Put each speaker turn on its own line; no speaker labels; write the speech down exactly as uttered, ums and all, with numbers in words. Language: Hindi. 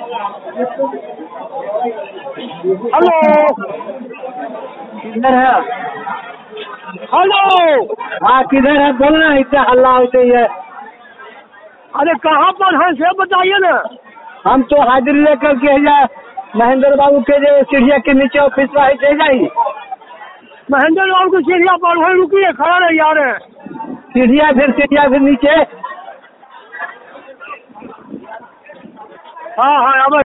हेलो,
किधर है?
हेलो।
हाँ किधर है? बोलना, इतना हल्ला होते ही है।
अरे कहाँ पर है से बताइए ना।
हम तो हाजिरी लेकर के जा महेंद्र बाबू के जो सीढ़िया के नीचे ऑफिस में चले जाइए।
महेंद्र बाबू की सीढ़िया पर वही रुकिए, खड़ा रहिए आ रहे हैं।
सीढ़िया फिर सीढ़िया फिर नीचे।
हाँ हाँ अब